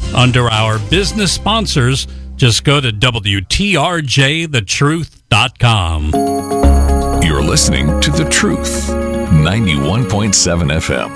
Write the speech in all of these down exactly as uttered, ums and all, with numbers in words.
Under our business sponsors, just go to W T R J the truth dot com. You're listening to The Truth, ninety-one point seven F M.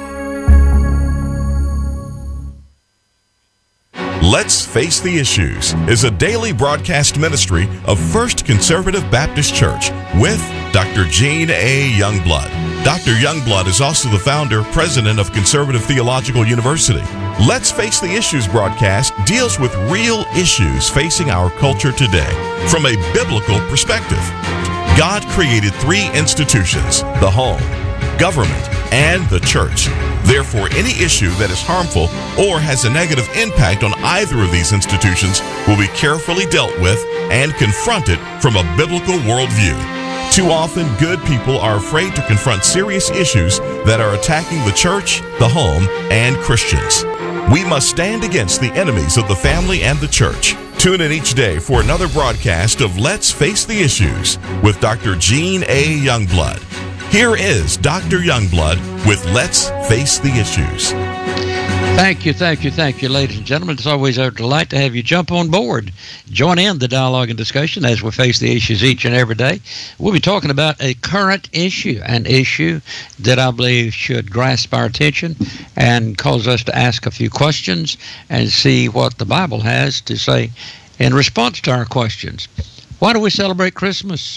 Let's Face the Issues is a daily broadcast ministry of First Conservative Baptist Church with Doctor Gene A. Youngblood. Doctor Youngblood is also the founder, president of Conservative Theological University. Let's Face the Issues broadcast deals with real issues facing our culture today from a biblical perspective. God created three institutions: the home, government, and the church. Therefore, any issue that is harmful or has a negative impact on either of these institutions will be carefully dealt with and confronted from a biblical worldview. Too often, good people are afraid to confront serious issues that are attacking the church, the home, and Christians. We must stand against the enemies of the family and the church. Tune in each day for another broadcast of Let's Face the Issues with Doctor Gene A. Youngblood. Here is Doctor Youngblood with Let's Face the Issues. Thank you, thank you, thank you, ladies and gentlemen. It's always a delight to have you jump on board. Join in the dialogue and discussion as we face the issues each and every day. We'll be talking about a current issue, an issue that I believe should grasp our attention and cause us to ask a few questions and see what the Bible has to say in response to our questions. Why do we celebrate Christmas?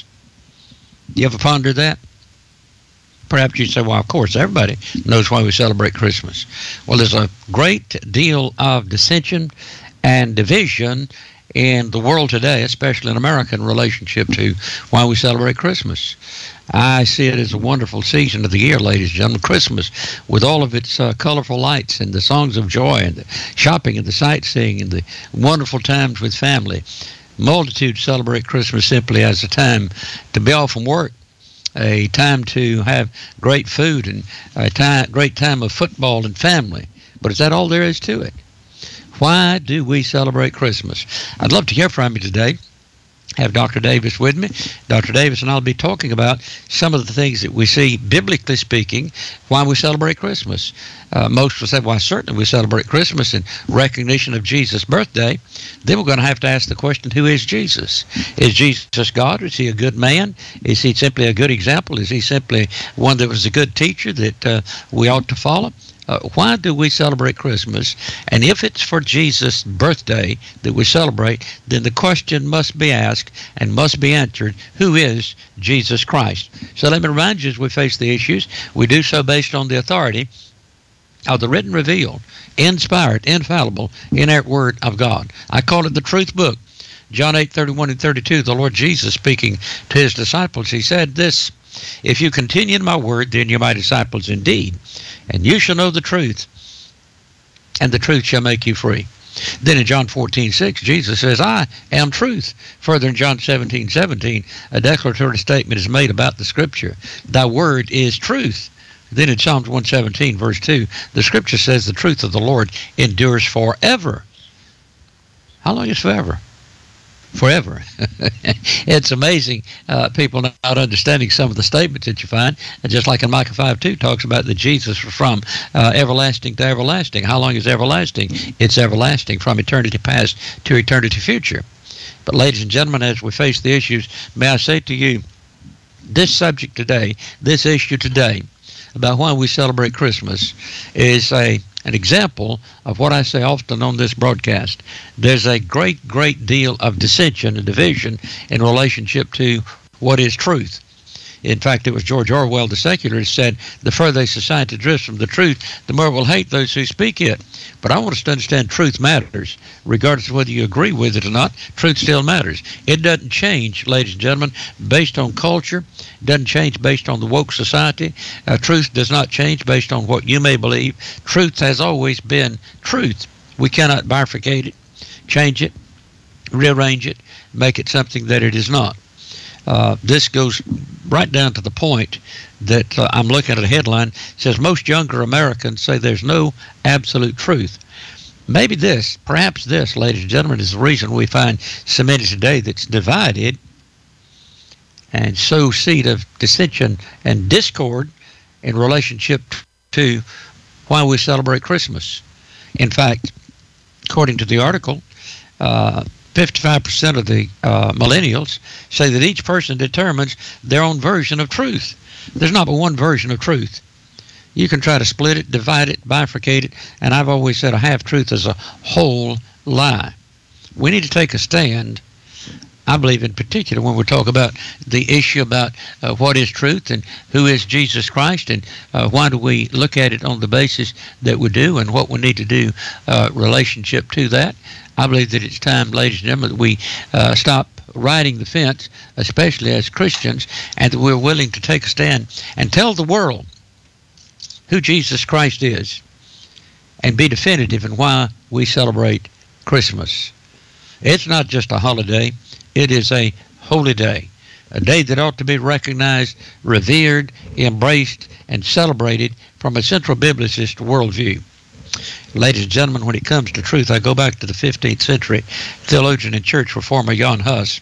You ever ponder that? Perhaps you'd say, well, of course, everybody knows why we celebrate Christmas. Well, there's a great deal of dissension and division in the world today, especially in America, in relationship to why we celebrate Christmas. I see it as a wonderful season of the year, ladies and gentlemen. Christmas, with all of its uh, colorful lights and the songs of joy and the shopping and the sightseeing and the wonderful times with family. Multitudes celebrate Christmas simply as a time to be off from work, a time to have great food, and a time, great time of football and family. But is that all there is to it? Why do we celebrate Christmas? I'd love to hear from you today. Have Doctor Davis with me. Doctor Davis and I'll be talking about some of the things that we see, biblically speaking, why we celebrate Christmas. Uh, most will say, well, certainly we celebrate Christmas in recognition of Jesus' birthday. Then we're going to have to ask the question, who is Jesus? Is Jesus God? Is he a good man? Is he simply a good example? Is he simply one that was a good teacher that uh, we ought to follow? Uh, why do we celebrate Christmas? And if it's for Jesus' birthday that we celebrate, then the question must be asked and must be answered, who is Jesus Christ? So let me remind you, as we face the issues, we do so based on the authority of the written, revealed, inspired, infallible, inerrant Word of God. I call it the Truth Book. John eight, thirty-one and thirty-two, the Lord Jesus speaking to his disciples, he said this, if you continue in my word, then you're my disciples indeed, and you shall know the truth, and the truth shall make you free. Then in John fourteen, six, Jesus says, I am truth. Further in John seventeen, seventeen, a declaratory statement is made about the Scripture. Thy word is truth. Then in Psalms one seventeen, verse two, the Scripture says the truth of the Lord endures forever. How long is forever? Forever. It's amazing, uh, people not understanding some of the statements that you find. And just like in Micah five two talks about that Jesus was from uh, everlasting to everlasting. How long is everlasting? It's everlasting, from eternity past to eternity future. But ladies and gentlemen, as we face the issues, may I say to you, this subject today, this issue today, about why we celebrate Christmas, is a an example of what I say often on this broadcast. There's a great, great deal of dissension and division in relationship to what is truth. In fact, it was George Orwell, the secularist, said, the further a society drifts from the truth, the more will hate those who speak it. But I want us to understand truth matters. Regardless of whether you agree with it or not, truth still matters. It doesn't change, ladies and gentlemen, based on culture. It doesn't change based on the woke society. Uh, truth does not change based on what you may believe. Truth has always been truth. We cannot bifurcate it, change it, rearrange it, make it something that it is not. Uh, this goes right down to the point that uh, I'm looking at a headline. It says, most younger Americans say there's no absolute truth. Maybe this, perhaps this, ladies and gentlemen, is the reason we find so many today that's divided and sow seed of dissension and discord in relationship to why we celebrate Christmas. In fact, according to the article, uh, fifty-five percent of the uh, millennials say that each person determines their own version of truth. There's not but one version of truth. You can try to split it, divide it, bifurcate it, and I've always said a half-truth is a whole lie. We need to take a stand, I believe in particular, when we talk about the issue about uh, what is truth and who is Jesus Christ, and uh, why do we look at it on the basis that we do, and what we need to do uh, relationship to that. I believe that it's time, ladies and gentlemen, that we uh, stop riding the fence, especially as Christians, and that we're willing to take a stand and tell the world who Jesus Christ is and be definitive in why we celebrate Christmas. It's not just a holiday. It is a holy day, a day that ought to be recognized, revered, embraced, and celebrated from a central biblicist worldview. Ladies and gentlemen, when it comes to truth, I go back to the fifteenth century theologian and church reformer Jan Hus.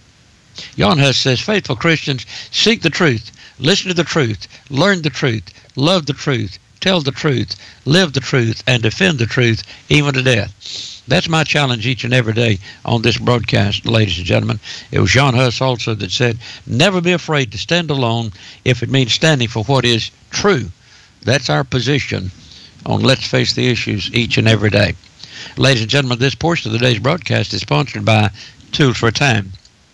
Jan Hus says, faithful Christians seek the truth, listen to the truth, learn the truth, love the truth, tell the truth, live the truth, and defend the truth, even to death. That's my challenge each and every day on this broadcast, ladies and gentlemen. It was Jan Hus also that said, never be afraid to stand alone if it means standing for what is true. That's our position on Let's Face the Issues each and every day. Ladies and gentlemen, this portion of the day's broadcast is sponsored by Tools for a Time.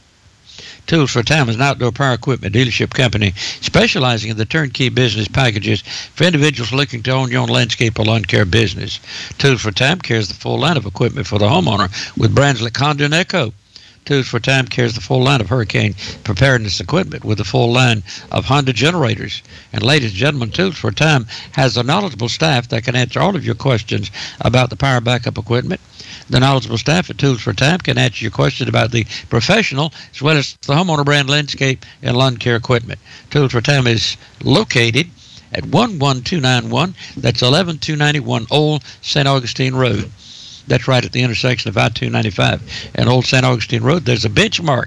Tools for a Time is an outdoor power equipment dealership company specializing in the turnkey business packages for individuals looking to own your own landscape or lawn care business. Tools for a Time carries the full line of equipment for the homeowner with brands like Honda and Echo. Tools for a Time carries the full line of hurricane preparedness equipment with the full line of Honda generators. And ladies and gentlemen, Tools for a Time has a knowledgeable staff that can answer all of your questions about the power backup equipment. The knowledgeable staff at Tools for a Time can answer your question about the professional as well as the homeowner brand landscape and lawn care equipment. Tools for a Time is located at one one two nine one. That's eleven two ninety-one Old Saint Augustine Road. That's right at the intersection of I two ninety-five and Old Saint Augustine Road. There's a benchmark,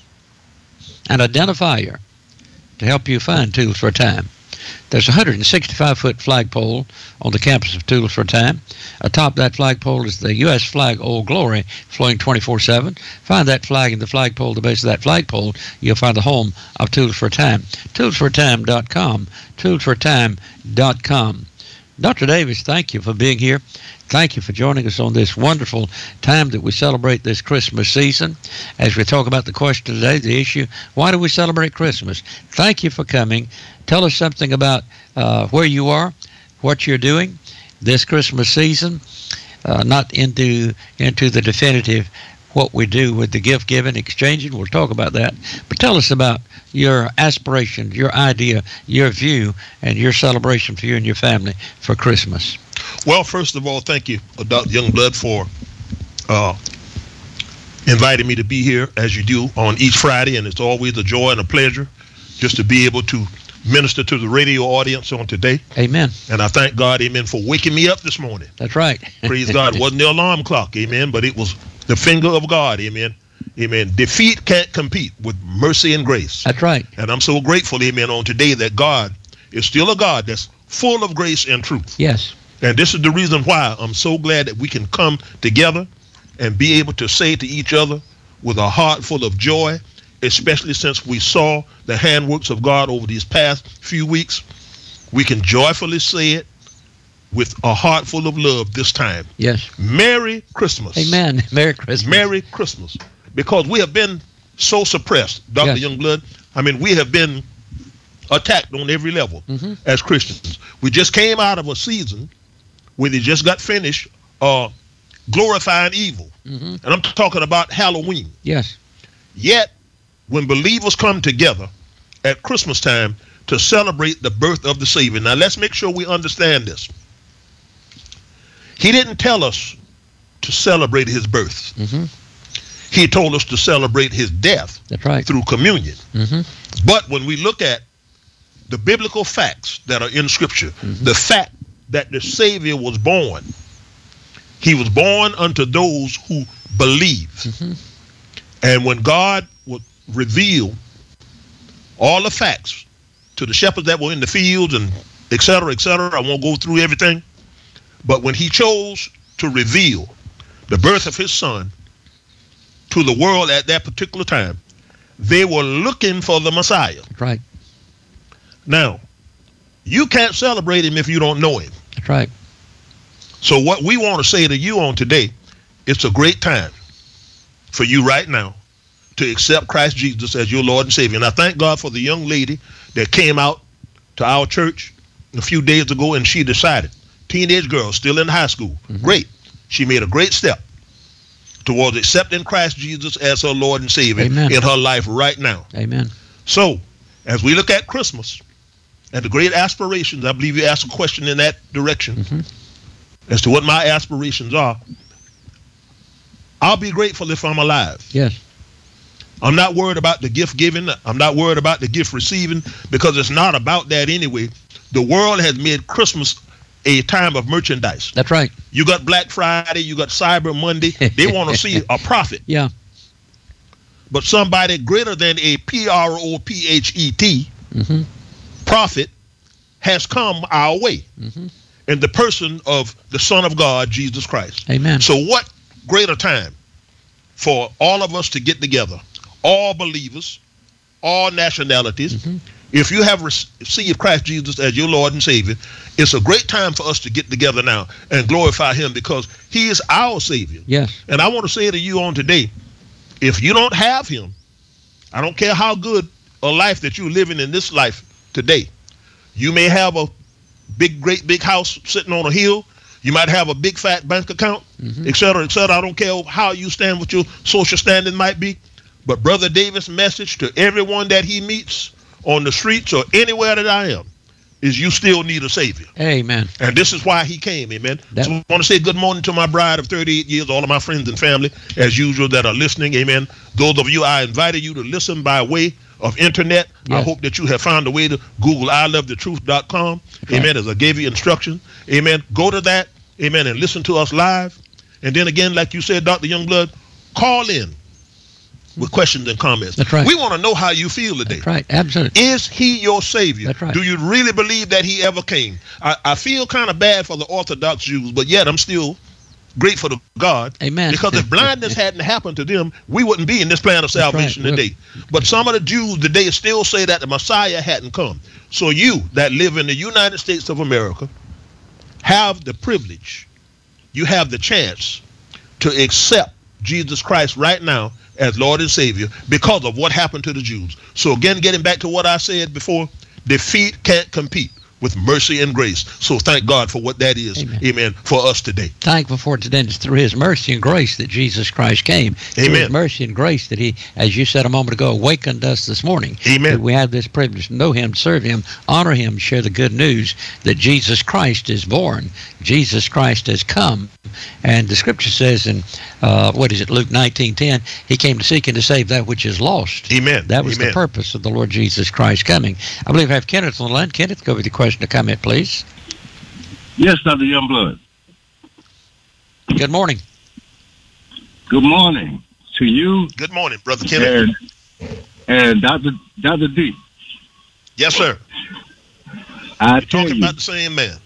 an identifier to help you find Tools for a Time. There's a one hundred sixty-five foot flagpole on the campus of Tools for a Time. Atop that flagpole is the U S flag, Old Glory, flowing twenty-four seven. Find that flag in the flagpole, the base of that flagpole, you'll find the home of Tools for a Time. tools for a time dot com. tools for a time dot com. Doctor Davis, thank you for being here. Thank you for joining us on this wonderful time that we celebrate this Christmas season. As we talk about the question today, the issue, why do we celebrate Christmas? Thank you for coming. Tell us something about uh, where you are, what you're doing this Christmas season, uh, not into into the definitive what we do with the gift giving, exchanging. We'll talk about that. But tell us about your aspiration, your idea, your view, and your celebration for you and your family for Christmas. Well, first of all, thank you, Doctor Youngblood, for uh, inviting me to be here as you do on each Friday. And it's always a joy and a pleasure just to be able to minister to the radio audience on today. Amen. And I thank God, amen, for waking me up this morning. That's right. Praise God. It wasn't the alarm clock, amen, but it was the finger of God, amen. Amen. Defeat can't compete with mercy and grace. That's right. And I'm so grateful, amen, on today that God is still a God that's full of grace and truth. Yes. And this is the reason why I'm so glad that we can come together and be able to say to each other with a heart full of joy, especially since we saw the handworks of God over these past few weeks. We can joyfully say it with a heart full of love this time. Yes. Merry Christmas. Amen. Merry Christmas. Merry Christmas. Because we have been so suppressed, Doctor Yes. Youngblood. I mean, we have been attacked on every level mm-hmm. as Christians. We just came out of a season where they just got finished uh, glorifying evil. Mm-hmm. And I'm talking about Halloween. Yes. Yet, when believers come together at Christmas time to celebrate the birth of the Savior. Now, let's make sure we understand this. He didn't tell us to celebrate his birth. Mm-hmm. He told us to celebrate his death. That's right. Through communion. Mm-hmm. But when we look at the biblical facts that are in Scripture, mm-hmm. the fact that the Savior was born, he was born unto those who believe. Mm-hmm. And when God would reveal all the facts to the shepherds that were in the fields and et cetera, et cetera, I won't go through everything. But when he chose to reveal the birth of his son, to the world at that particular time, they were looking for the Messiah. That's right. Now, you can't celebrate him if you don't know him. That's right. So what we want to say to you on today, it's a great time for you right now to accept Christ Jesus as your Lord and Savior. And I thank God for the young lady that came out to our church a few days ago, and she decided, teenage girl, still in high school, mm-hmm. great. She made a great step towards accepting Christ Jesus as her Lord and Savior Amen. In her life right now. Amen. So, as we look at Christmas and the great aspirations, I believe you asked a question in that direction mm-hmm. as to what my aspirations are. I'll be grateful if I'm alive. Yes. I'm not worried about the gift giving. I'm not worried about the gift receiving, because it's not about that anyway. The world has made Christmas a time of merchandise. That's right. You got Black Friday, you got Cyber Monday. They want to see a profit. Yeah. But somebody greater than a P R O P H E T, mm-hmm. profit, has come our way. Mm-hmm. In the person of the Son of God, Jesus Christ. Amen. So what greater time for all of us to get together, all believers, all nationalities. Mm-hmm. If you have received Christ Jesus as your Lord and Savior, it's a great time for us to get together now and glorify him, because he is our Savior. Yes. And I want to say to you on today, if you don't have him, I don't care how good a life that you're living in this life today. You may have a big, great big house sitting on a hill. You might have a big fat bank account, mm-hmm. et cetera, et cetera. I don't care how you stand, what your social standing might be. But Brother Davis' message to everyone that he meets on the streets or anywhere that I am is you still need a Savior. Amen. And this is why he came. Amen. That, so I want to say good morning to my bride of thirty-eight years, all of my friends and family, as usual, that are listening. Amen. Those of you, I invited you to listen by way of internet. Yes. I hope that you have found a way to Google I love the truth dot com. Okay. Amen. As I gave you instructions. Amen. Go to that. Amen. And listen to us live. And then again, like you said, Doctor Youngblood, call in with questions and comments. That's right. We want to know how you feel today. That's right. Absolutely. Is he your Savior? That's right. Do you really believe that he ever came? I, I feel kind of bad for the Orthodox Jews, but yet I'm still grateful to God. Amen. Because if blindness hadn't happened to them, we wouldn't be in this plan of salvation right. today. But some of the Jews today still say that the Messiah hadn't come. So you that live in the United States of America have the privilege, you have the chance to accept Jesus Christ right now as Lord and Savior because of what happened to the Jews. So again, getting back to what I said before, defeat can't compete with mercy and grace. So thank God for what that is. Amen. Amen. For us today. Thankful for it today. It's through his mercy and grace that Jesus Christ came. Amen. Through his mercy and grace that he, as you said a moment ago, awakened us this morning. Amen. That we have this privilege to know him, serve him, honor him, share the good news that Jesus Christ is born. Jesus Christ has come. And the scripture says in, uh, what is it, Luke nineteen ten, he came to seek and to save that which is lost. Amen. That was Amen. the purpose of the Lord Jesus Christ coming. I believe I have Kenneth on the line. Kenneth, go with your question or comment, please. Yes, Doctor Youngblood. Good morning. Good morning to you. Good morning, Brother Kenneth. And, and Doctor Doctor D. Yes, sir. I You're tell talking you, about the same man.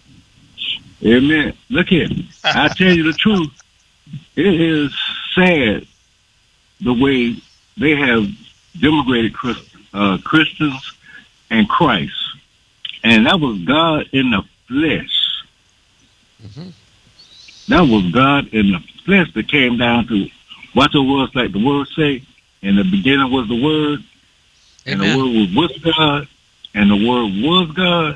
Amen. Look here. I tell you the truth. It is sad the way they have denigrated Christ, uh, Christians and Christ. And that was God in the flesh. Mm-hmm. That was God in the flesh that came down to what it was, like the word say. In the beginning was the word. Amen. And the word was with God. And the word was God.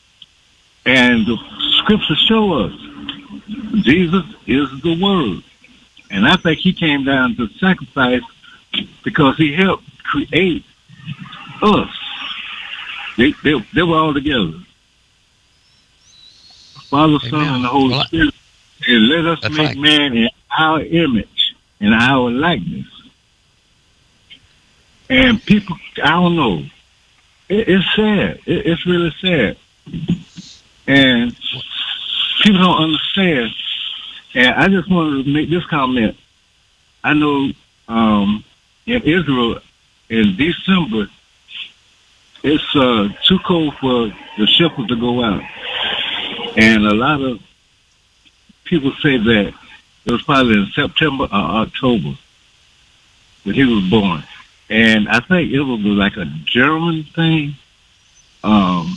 And the scriptures show us Jesus is the word. And I think he came down to sacrifice because he helped create us. They, they, they were all together. Father, Son, Amen. and the Holy well, Spirit. And let us That's make right. man in our image, in our likeness. And people, I don't know. It, it's sad. It, it's really sad. And people don't understand. And I just wanted to make this comment. I know um, in Israel, in December, it's uh, too cold for the shepherds to go out. And a lot of people say that It was probably in September or October that he was born. And I think it was like a German thing um,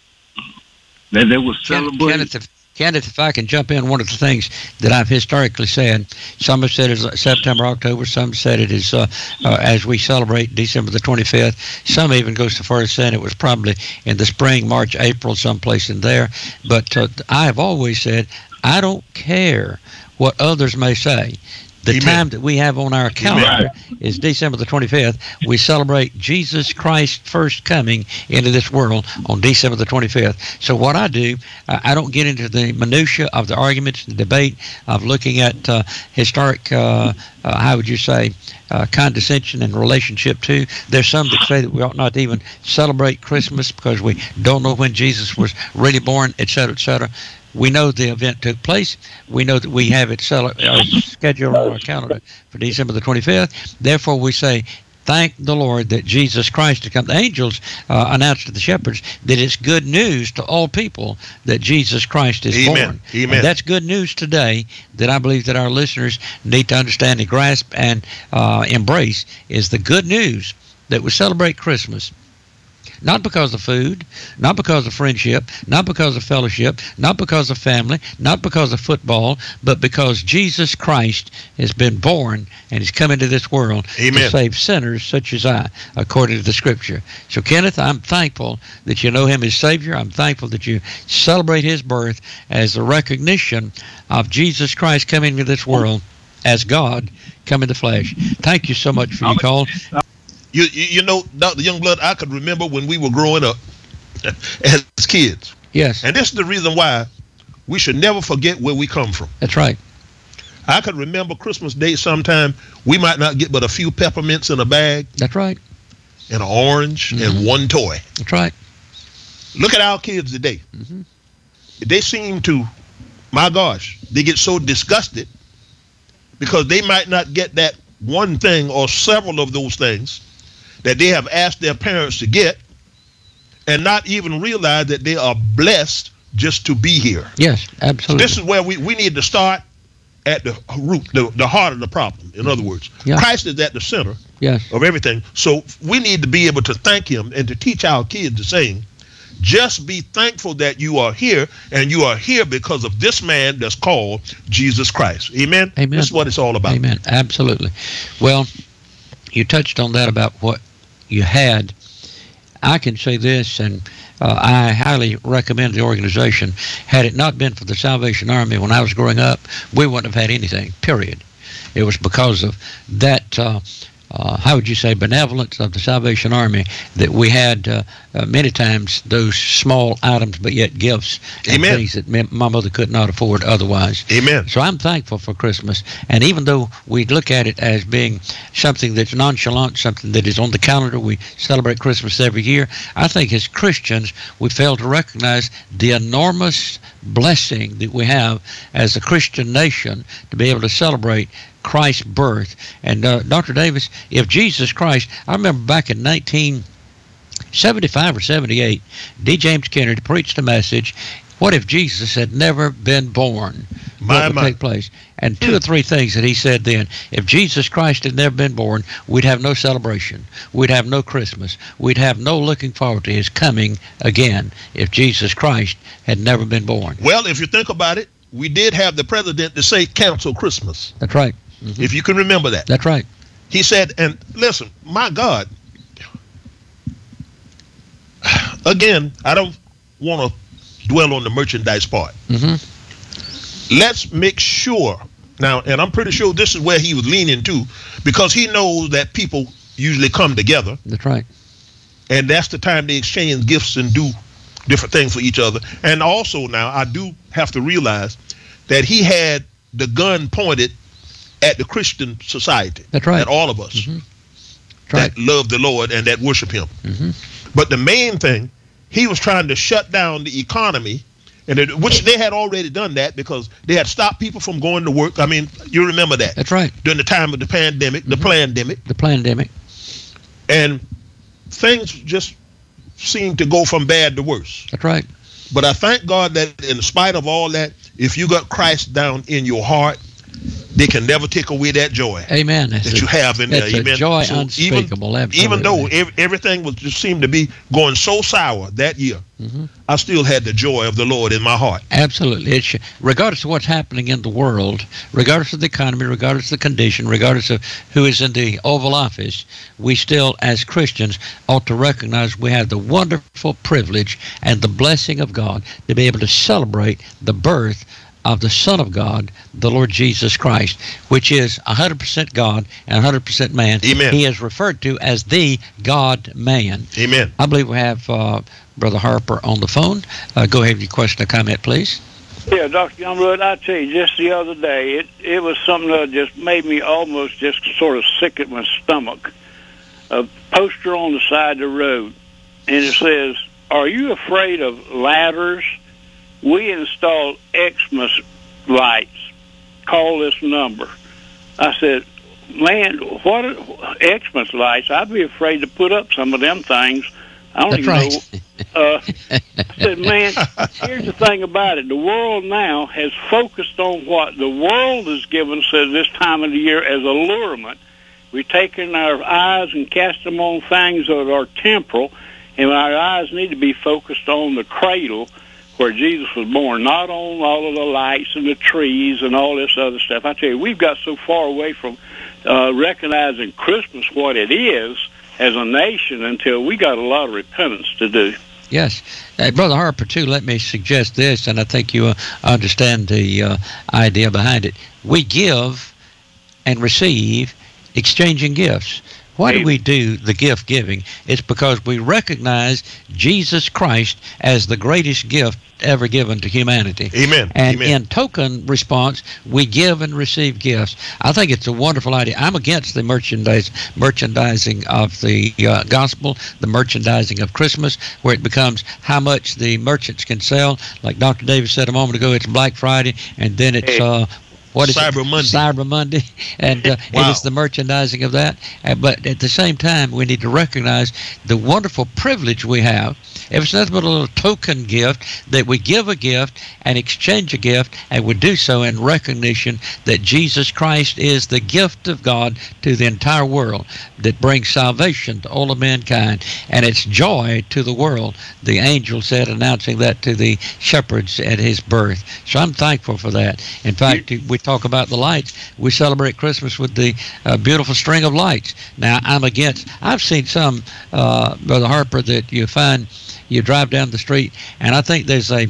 that they were celebrating. Kenneth, if, Kenneth, if I can jump in, one of the things that I've historically said, some have said it's September, October, some said it is uh, uh, as we celebrate December the twenty-fifth. Some even goes so far as saying it was probably in the spring, March, April, someplace in there. But uh, I have always said, I don't care what others may say. The Amen. time that we have on our calendar is December the twenty-fifth. We celebrate Jesus Christ's first coming into this world on December the twenty-fifth. So what I do, I don't get into the minutia of the arguments, the debate of looking at uh, historic, uh, uh, how would you say, uh, condescension in relationship to. There's some that say that we ought not to even celebrate Christmas because we don't know when Jesus was really born, et cetera, et cetera. We know the event took place. We know that we have it cel- uh, scheduled on our calendar for December the twenty-fifth. Therefore, we say, thank the Lord that Jesus Christ has come. The angels uh, announced to the shepherds that it's good news to all people that Jesus Christ is Amen. born. Amen. And that's good news today that I believe that our listeners need to understand and grasp and uh, embrace is the good news that we celebrate Christmas. Not because of food, not because of friendship, not because of fellowship, not because of family, not because of football, but because Jesus Christ has been born and he's come into this world Amen. to save sinners such as I, according to the Scripture. So, Kenneth, I'm thankful that you know him as Savior. I'm thankful that you celebrate his birth as a recognition of Jesus Christ coming into this world as God come in the flesh. Thank you so much for your call. You, you, you know, Doctor Youngblood, I could remember when we were growing up as kids. Yes. And this is the reason why we should never forget where we come from. That's right. I could remember Christmas Day sometime. We might not get but a few peppermints in a bag. That's right. And an orange mm-hmm. and one toy. That's right. Look at our kids today. Mm-hmm. They seem to, my gosh, they get so disgusted because they might not get that one thing or several of those things that they have asked their parents to get and not even realize that they are blessed just to be here. Yes, absolutely. So this is where we, we need to start at the root, the, the heart of the problem. In other words, yeah. Christ is at the center yes. of everything. So we need to be able to thank him and to teach our kids the same. Just be thankful that you are here, and you are here because of this man that's called Jesus Christ. Amen? Amen. This is what it's all about. Amen. Absolutely. Well, you touched on that about what you had. I can say this, and uh, I highly recommend the organization. Had it not been for the Salvation Army when I was growing up, we wouldn't have had anything, period. It was because of that uh, Uh, how would you say, benevolence of the Salvation Army that we had uh, uh, many times those small items but yet gifts and Amen. things that my mother could not afford otherwise. Amen. So I'm thankful for Christmas. And even though we look at it as being something that's nonchalant, something that is on the calendar, we celebrate Christmas every year, I think as Christians we fail to recognize the enormous blessing that we have as a Christian nation to be able to celebrate Christ's birth. And uh, Doctor Davis, if Jesus Christ, I remember back in nineteen seventy-five or seventy-eight, D. James Kennedy preached a message, what if Jesus had never been born? My, what would my. take place? And two or three things that he said then. If Jesus Christ had never been born, we'd have no celebration. We'd have no Christmas. We'd have no looking forward to his coming again if Jesus Christ had never been born. Well, if you think about it, we did have the president to say cancel Christmas. That's right. Mm-hmm. If you can remember that. That's right. He said, and listen, my God, again, I don't want to dwell on the merchandise part. Mm-hmm. Let's make sure now, and I'm pretty sure this is where he was leaning to, because he knows that people usually come together. That's right. And that's the time they exchange gifts and do different things for each other. And also now, I do have to realize that he had the gun pointed at the Christian society. That's right. At all of us mm-hmm. That's that right. love the Lord and that worship him. Mm-hmm. But the main thing, he was trying to shut down the economy, and it, which they had already done that because they had stopped people from going to work. I mean, you remember that. That's right. During the time of the pandemic, mm-hmm. the pandemic. The pandemic. And things just seemed to go from bad to worse. That's right. But I thank God that in spite of all that, if you got Christ down in your heart, they can never take away that joy. Amen. That's that a, you have in there. That's Amen. a joy So unspeakable. Even, absolutely. even though ev- everything was just seemed to be going so sour that year, mm-hmm. I still had the joy of the Lord in my heart. Absolutely. It should, regardless of what's happening in the world, regardless of the economy, regardless of the condition, regardless of who is in the Oval Office, we still, as Christians, ought to recognize we have the wonderful privilege and the blessing of God to be able to celebrate the birth of the Son of God, the Lord Jesus Christ, which is one hundred percent God and one hundred percent man. Amen. He is referred to as the God-man. Amen. I believe we have uh, Brother Harper on the phone. Uh, go ahead with your question or comment, please. Yeah, Doctor Youngblood, I tell you, just the other day, it, it was something that just made me almost just sort of sick at my stomach. A poster on the side of the road, and it says, "Are you afraid of ladders? We installed Xmas lights. Call this number." I said, "Man, what are Xmas lights? I'd be afraid to put up some of them things. I don't That's even right. know." Uh, I said, "Man, here's the thing about it. The world now has focused on what the world has given us at this time of the year as allurement. We've taken our eyes and cast them on things that are temporal, and our eyes need to be focused on the cradle where Jesus was born, not on all of the lights and the trees and all this other stuff." I tell you, we've got so far away from uh, recognizing Christmas what it is as a nation until we got a lot of repentance to do. Yes. Uh, Brother Harper, too, let me suggest this, and I think you uh, understand the uh, idea behind it. We give and receive exchanging gifts. Why do we do the gift giving? It's because we recognize Jesus Christ as the greatest gift ever given to humanity. Amen. And Amen. in token response, we give and receive gifts. I think it's a wonderful idea. I'm against the merchandise, merchandising of the uh, gospel, the merchandising of Christmas, where it becomes how much the merchants can sell. Like Doctor Davis said a moment ago, it's Black Friday, and then it's uh, what is Cyber it? Monday. Cyber Monday, and uh, Wow. it is the merchandising of that. Uh, but at the same time, we need to recognize the wonderful privilege we have. If it's nothing but a little token gift, that we give a gift and exchange a gift, and we do so in recognition that Jesus Christ is the gift of God to the entire world that brings salvation to all of mankind, and it's joy to the world, the angel said, announcing that to the shepherds at his birth. So I'm thankful for that. In fact, we talk about the lights. We celebrate Christmas with the uh, beautiful string of lights. Now, I'm against, I've seen some, uh, Brother Harper, that you find, you drive down the street, and I think there's a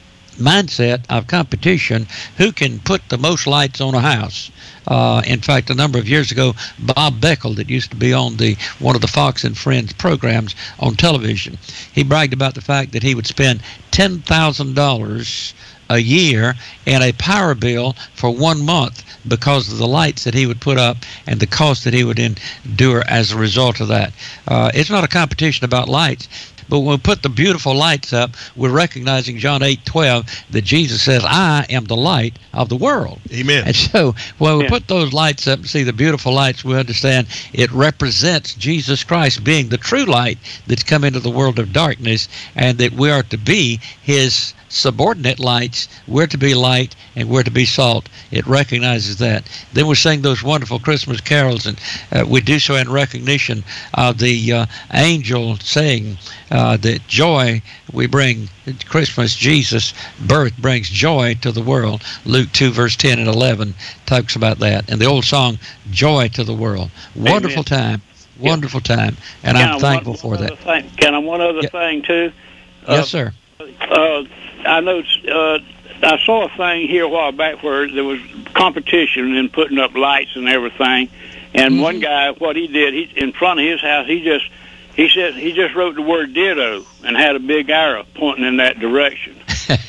mindset of competition who can put the most lights on a house. Uh, in fact, a number of years ago, Bob Beckel, that used to be on the one of the Fox and Friends programs on television, he bragged about the fact that he would spend ten thousand dollars a year in a power bill for one month because of the lights that he would put up and the cost that he would endure as a result of that. Uh, it's not a competition about lights. But when we put the beautiful lights up, we're recognizing John eight twelve that Jesus says, "I am the light of the world." Amen. And so when we Yeah. put those lights up and see the beautiful lights, we understand it represents Jesus Christ being the true light that's come into the world of darkness, and that we are to be his subordinate lights. We're to be light and we're to be salt. It recognizes that. Then we sing those wonderful Christmas carols, and uh, we do so in recognition of the uh, angel saying uh, that joy we bring, Christmas, Jesus' birth brings joy to the world. Luke two, verse ten and eleven talks about that. And the old song, Joy to the World. Wonderful Amen. time. Wonderful time. And Can I'm I thankful one, for one that. other Thing, can I one other Yeah. thing, too? Yes, sir. Uh, I know uh, I saw a thing here a while back where there was competition in putting up lights and everything, and Mm-hmm. one guy, what he did, he in front of his house, he just he said he just wrote the word "ditto" and had a big arrow pointing in that direction.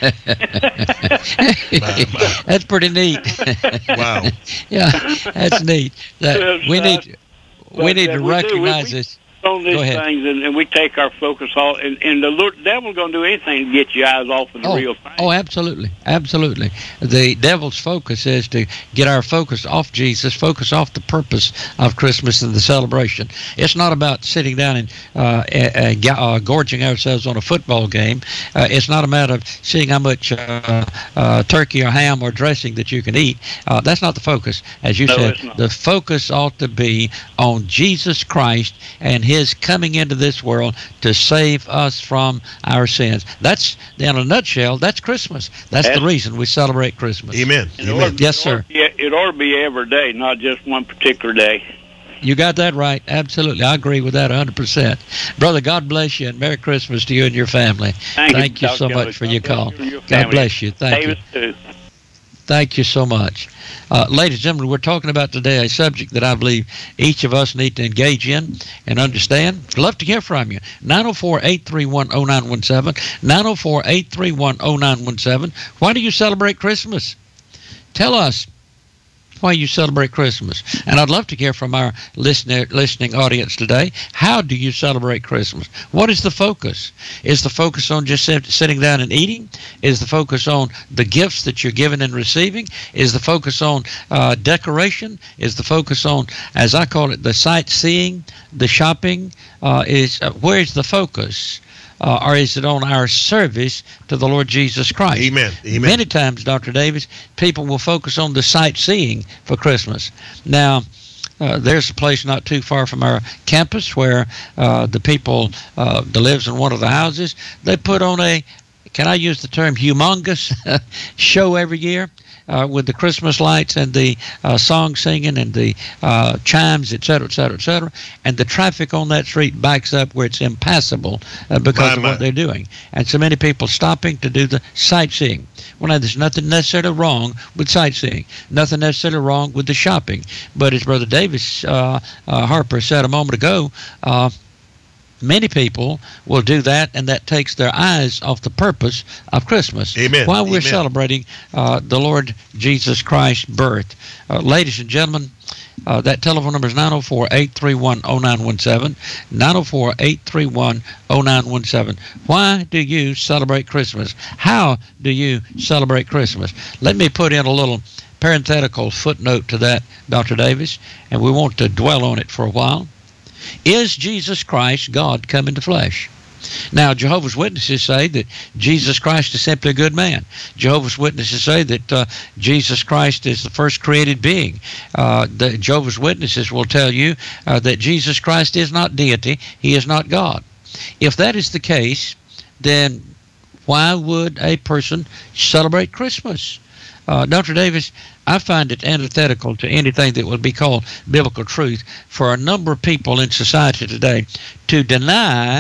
That's pretty neat. Wow. Yeah, that's neat. That we need we But, need uh, to we do. We- recognize we- this. on these Go ahead. things, and, and we take our focus off, and, and the Lord, devil's going to do anything to get your eyes off of the oh, real thing. Oh, absolutely, absolutely. The devil's focus is to get our focus off Jesus, focus off the purpose of Christmas and the celebration. It's not about sitting down and uh, uh, uh, gorging ourselves on a football game. Uh, it's not a matter of seeing how much uh, uh, turkey or ham or dressing that you can eat. Uh, that's not the focus. As you No, said, it's not. the focus ought to be on Jesus Christ and his coming into this world to save us from our sins. That's, in a nutshell, that's Christmas. That's That's- the reason we celebrate Christmas. Amen. It Amen. ought to- Yes, it ought sir. to be- It ought to be every day, not just one particular day. You got that right. Absolutely. I agree with that one hundred percent. Brother, God bless you, and Merry Christmas to you and your family. Thank, Thank you Doctor so Kelly. much for God your bless call. you and your God family. bless you. Thank you. Davis, too. Thank you so much. Uh, ladies and gentlemen, we're talking about today a subject that I believe each of us need to engage in and understand. I'd love to hear from you. nine oh four, eight three one, oh nine one seven. nine oh four, eight three one, oh nine one seven. Why do you celebrate Christmas? Tell us why you celebrate Christmas. And I'd love to hear from our listener, listening audience today. How do you celebrate Christmas? What is the focus? Is the focus on just sit, sitting down and eating? Is the focus on the gifts that you're giving and receiving? Is the focus on uh, decoration? Is the focus on, as I call it, the sightseeing, the shopping? Uh, is uh, where's the focus? Uh, or is it on our service to the Lord Jesus Christ? Amen. Amen. Many times, Doctor Davis, people will focus on the sightseeing for Christmas. Now, uh, there's a place not too far from our campus where uh, the people uh, that lives in one of the houses, they put on a, can I use the term humongous show every year? Uh, with the Christmas lights and the uh, song singing and the uh, chimes, et cetera, et cetera, et cetera. And the traffic on that street backs up where it's impassable uh, because My, of my. what they're doing. And so many people stopping to do the sightseeing. Well, now, there's nothing necessarily wrong with sightseeing, nothing necessarily wrong with the shopping. But as Brother Davis uh, uh, Harper said a moment ago, uh, many people will do that, and that takes their eyes off the purpose of Christmas. Amen. While we're Amen. celebrating uh, the Lord Jesus Christ's birth. Uh, ladies and gentlemen, uh, that telephone number is nine oh four, eight three one, oh nine one seven. nine oh four, eight three one, oh nine one seven. Why do you celebrate Christmas? How do you celebrate Christmas? Let me put in a little parenthetical footnote to that, Doctor Davis, and we want to dwell on it for a while. Is Jesus Christ God come into flesh? Now, Jehovah's Witnesses say that Jesus Christ is simply a good man. Jehovah's Witnesses say that uh, Jesus Christ is the first created being. Uh, the Jehovah's Witnesses will tell you uh, that Jesus Christ is not deity. He is not God. If that is the case, then why would a person celebrate Christmas? Uh, Doctor Davis, I find it antithetical to anything that would be called biblical truth for a number of people in society today to deny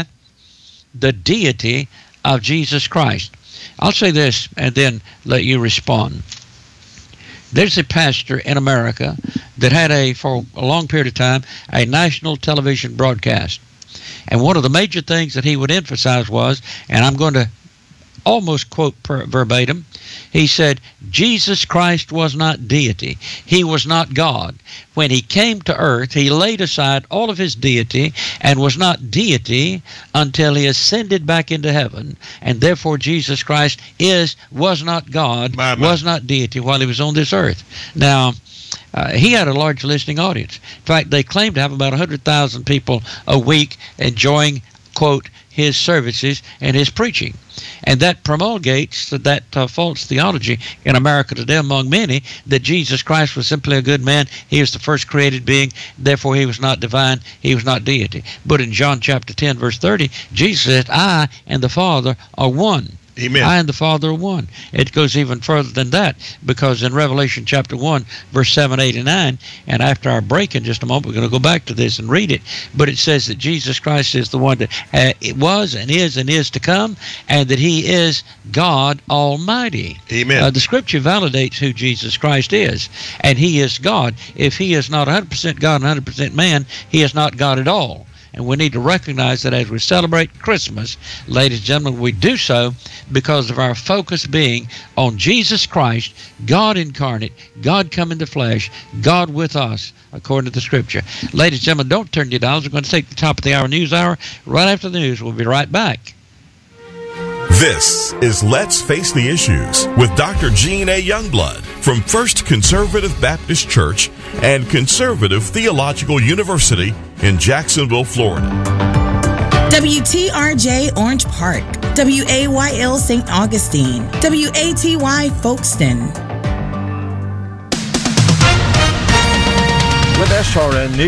the deity of Jesus Christ. I'll say this and then let you respond. There's a pastor in America that had a, for a long period of time, a national television broadcast. And one of the major things that he would emphasize was, and I'm going to almost quote per verbatim, he said, Jesus Christ was not deity. He was not God. When he came to earth, he laid aside all of his deity and was not deity until he ascended back into heaven. And therefore, Jesus Christ is was not God, My, my. was not deity while he was on this earth. Now, Uh, he had a large listening audience. In fact, they claimed to have about one hundred thousand people a week enjoying, quote, his services and his preaching. And that promulgates that uh, false theology in America today among many, that Jesus Christ was simply a good man. He was the first created being. Therefore, he was not divine. He was not deity. But in John chapter ten, verse thirty, Jesus said, I and the Father are one. Amen. I and the Father are one. It goes even further than that, because in Revelation chapter one, verse seven, eight, and nine, and after our break in just a moment, we're going to go back to this and read it, but it says that Jesus Christ is the one that uh, it was and is and is to come, and that he is God Almighty. Amen. Uh, the Scripture validates who Jesus Christ is, and he is God. If he is not one hundred percent God and one hundred percent man, he is not God at all. And we need to recognize that as we celebrate Christmas, ladies and gentlemen, we do so because of our focus being on Jesus Christ, God incarnate, God come in the flesh, God with us, according to the Scripture. Ladies and gentlemen, don't turn your dials. We're going to take the top of the hour news hour. Right after the news, we'll be right back. This is Let's Face the Issues with Doctor Gene A. Youngblood from First Conservative Baptist Church and Conservative Theological University in Jacksonville, Florida. W T R J Orange Park, W A Y L Saint Augustine, W A T Y Folkestone. With S R N News.